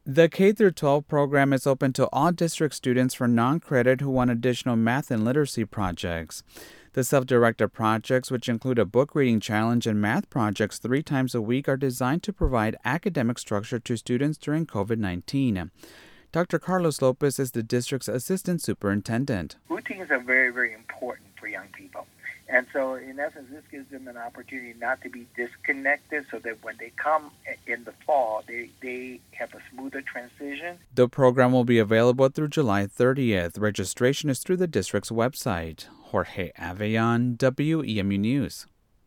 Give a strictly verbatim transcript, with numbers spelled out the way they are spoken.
The K through twelve program is open to all district students for non-credit who want additional math and literacy projects. The self-directed projects, which include a book reading challenge and math projects three times a week, are designed to provide academic structure to students during COVID nineteen. Doctor Carlos Lopez is the district's assistant superintendent. Routines are very, very important for young people. And so, in essence, this gives them an opportunity not to be disconnected so that when they come in the fall, they, they have a smoother transition. The program will be available through July thirtieth. Registration is through the district's website. Jorge Aveillon, W E M U News.